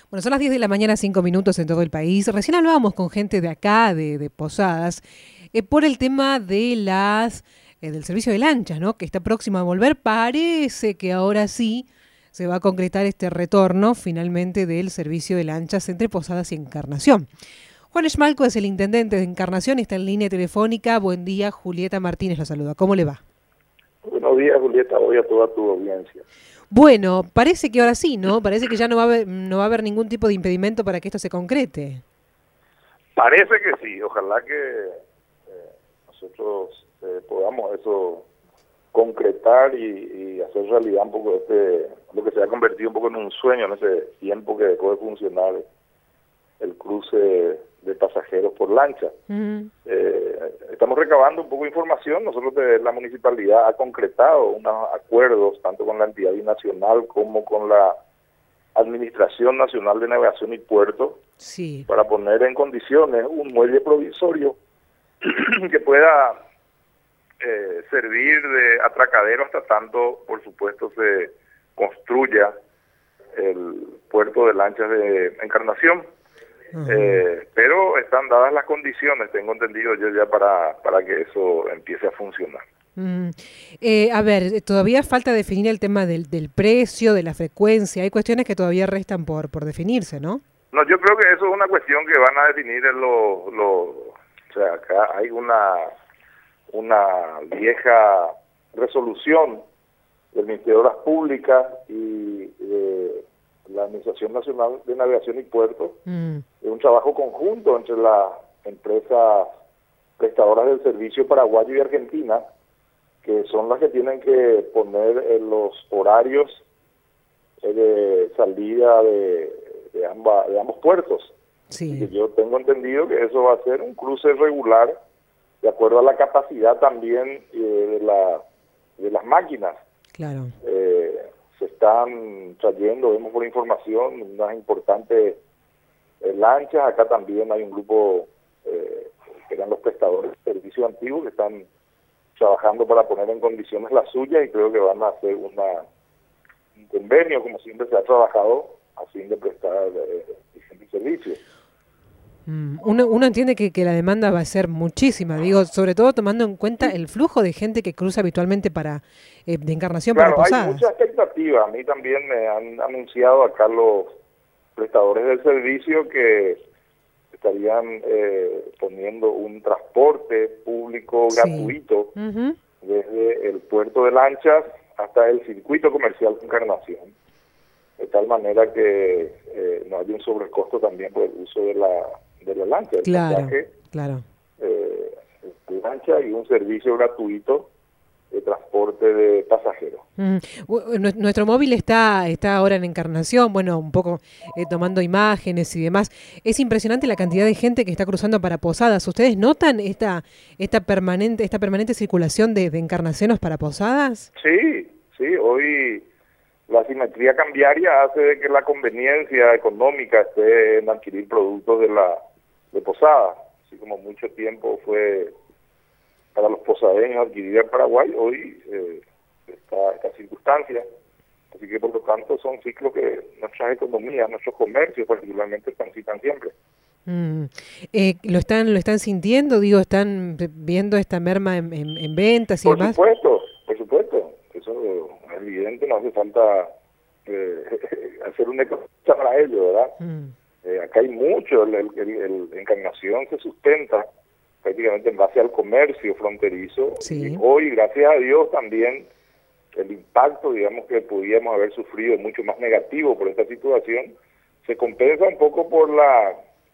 Bueno, son las 10 de la mañana, 5 minutos en todo el país. Recién hablábamos con gente de acá, de Posadas, por el tema de del servicio de lanchas, ¿no? Que está próximo a volver. Parece que ahora sí se va a concretar este retorno finalmente del servicio de lanchas entre Posadas y Encarnación. Juan Schmalco es el intendente de Encarnación, está en línea telefónica. Buen día, Julieta Martínez lo saluda. ¿Cómo le va? Buenos días, Julieta, hoy a toda tu audiencia. Bueno, parece que ahora sí, ¿no? Parece que ya no va a haber ningún tipo de impedimento para que esto se concrete. Parece que sí, ojalá que nosotros podamos eso concretar y hacer realidad un poco lo que se ha convertido un poco en un sueño en ese tiempo que dejó de funcionar el cruce de pasajeros por lancha. Estamos recabando un poco de información. Nosotros la municipalidad ha concretado unos acuerdos tanto con la entidad binacional como con la Administración Nacional de Navegación y Puerto, sí, para poner en condiciones un muelle provisorio que pueda servir de atracadero hasta tanto, por supuesto, se construya el puerto de lanchas de Encarnación. Pero están dadas las condiciones, tengo entendido yo ya, para que eso empiece a funcionar. A ver, todavía falta definir el tema del precio, de la frecuencia. Hay cuestiones que todavía restan por definirse, ¿no? No, yo creo que eso es una cuestión que van a definir o sea, acá hay una vieja resolución del Ministerio de Obras Públicas y de la Administración Nacional de Navegación y Puertos, de un trabajo conjunto entre las empresas prestadoras del servicio paraguayo y argentina, que son las que tienen que poner los horarios de salida de ambos puertos. Sí. Y yo tengo entendido que eso va a ser un cruce regular de acuerdo a la capacidad también de las máquinas. Claro. Se están trayendo, vemos por información, unas importantes lanchas. Acá también hay un grupo que eran los prestadores de servicios antiguos que están trabajando para poner en condiciones las suyas, y creo que van a hacer un convenio, como siempre se ha trabajado, a fin de prestar servicios. Uno entiende que la demanda va a ser muchísima, digo, sobre todo tomando en cuenta el flujo de gente que cruza habitualmente de Encarnación para Posadas. Hay mucha expectativa. A mí también me han anunciado acá los prestadores del servicio que estarían poniendo un transporte público gratuito desde el puerto de lanchas hasta el circuito comercial de Encarnación, de tal manera que no haya un sobrecosto también por el uso de la lancha. Claro. Lancha y un servicio gratuito de transporte de pasajeros. Nuestro móvil está ahora en Encarnación, bueno, un poco tomando imágenes y demás. Es impresionante la cantidad de gente que está cruzando para Posadas. ¿Ustedes notan esta permanente circulación de encarnaciones para Posadas? Sí, hoy la asimetría cambiaria hace de que la conveniencia económica esté en adquirir productos de Posadas. Así como mucho tiempo fue para los posadeños adquirir en Paraguay, hoy esta circunstancia. Así que por lo tanto son ciclos que nuestras economías, nuestros comercios particularmente transitan siempre. ¿Lo están sintiendo? Digo, ¿están viendo esta merma en ventas y demás? Por supuesto. Eso es evidente, no hace falta hacer una economía para ello, ¿verdad? Acá hay mucho, el Encarnación se sustenta prácticamente en base al comercio fronterizo. Sí. Y hoy, gracias a Dios, también el impacto, digamos, que podíamos haber sufrido mucho más negativo por esta situación, se compensa un poco por la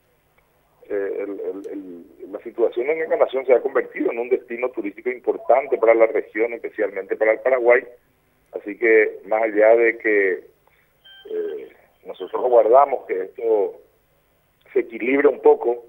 situación en Encarnación. Se ha convertido en un destino turístico importante para la región, especialmente para el Paraguay. Así que, más allá de que nosotros guardamos que esto se equilibre un poco,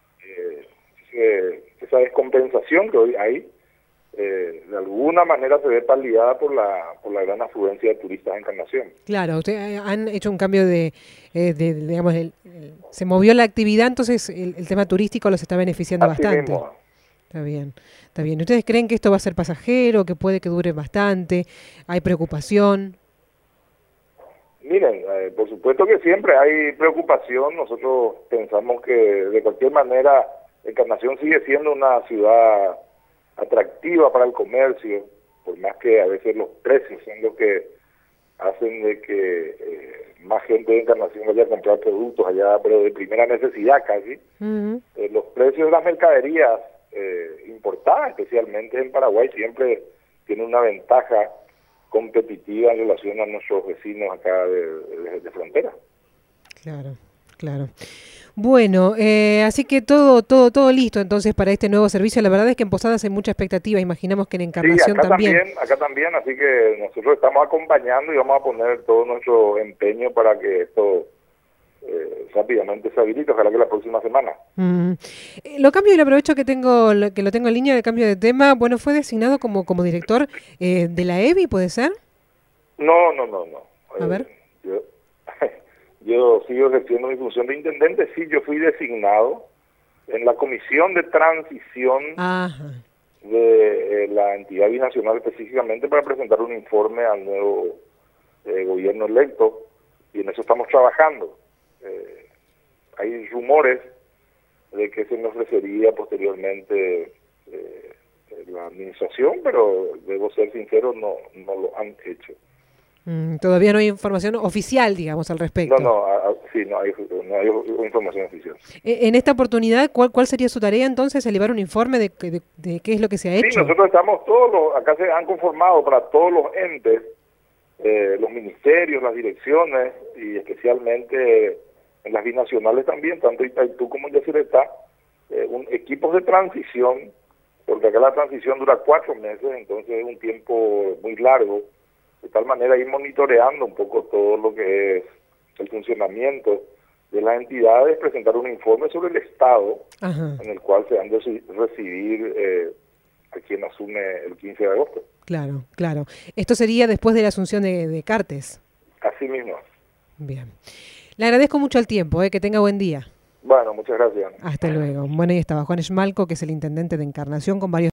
esa descompensación que hoy hay, de alguna manera se ve paliada por la gran afluencia de turistas en Encarnación. Claro, ustedes han hecho un cambio digamos, se movió la actividad, entonces el tema turístico los está beneficiando Así bastante. Mismo. Está bien. ¿Ustedes creen que esto va a ser pasajero, que puede que dure bastante? ¿Hay preocupación? Miren, por supuesto que siempre hay preocupación. Nosotros pensamos que de cualquier manera Encarnación sigue siendo una ciudad atractiva para el comercio, por más que a veces los precios son lo que hacen de que más gente de Encarnación vaya a comprar productos allá, pero de primera necesidad casi. Los precios de las mercaderías importadas, especialmente en Paraguay, siempre tienen una ventaja competitiva en relación a nuestros vecinos acá de frontera. Claro, claro. Bueno, así que todo listo entonces para este nuevo servicio. La verdad es que en Posadas hay mucha expectativa, imaginamos que en Encarnación sí, acá también, así que nosotros estamos acompañando y vamos a poner todo nuestro empeño para que esto rápidamente se habilite, ojalá que la próxima semana. Lo cambio y lo aprovecho que lo tengo en línea de cambio de tema. Bueno, fue designado como director de la EBI, ¿puede ser? No. A ver. Yo sigo ejerciendo mi función de intendente. Sí, yo fui designado en la comisión de transición de la entidad binacional específicamente para presentar un informe al nuevo gobierno electo, y en eso estamos trabajando. Hay rumores de que se me ofrecería posteriormente la administración, pero debo ser sincero, no lo han hecho. Todavía no hay información oficial, digamos, al respecto. No hay información oficial. En esta oportunidad, ¿cuál sería su tarea entonces? ¿Elevar un informe de qué es lo que se ha hecho? Sí, nosotros estamos acá se han conformado para todos los entes, los ministerios, las direcciones, y especialmente en las binacionales también, tanto Itaipú como Yacyretá, equipos de transición, porque acá la transición dura 4 meses, entonces es un tiempo muy largo, de tal manera ir monitoreando un poco todo lo que es el funcionamiento de las entidades, presentar un informe sobre el estado en el cual se han de recibir a quien asume el 15 de agosto. Claro. Esto sería después de la asunción de Cartes. Así mismo. Bien. Le agradezco mucho el tiempo, que tenga buen día. Bueno, muchas gracias. Hasta luego. Bueno, ahí estaba Juan Schmalko, que es el intendente de Encarnación, con varios